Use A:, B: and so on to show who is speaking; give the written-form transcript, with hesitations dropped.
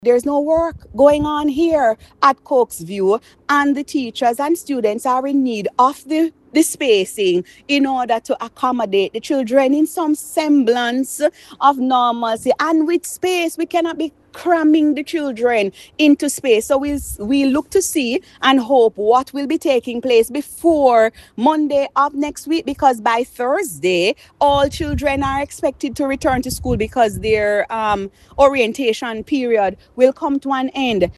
A: There's no work going on here at Cokesview, and the teachers and students are in need of the spacing in order to accommodate the children in some semblance of normalcy. And with space, we cannot be cramming the children into space. So we look to see and hope what will be taking place before Monday of next week, because by Thursday, all children are expected to return to school because their orientation period will come to an end.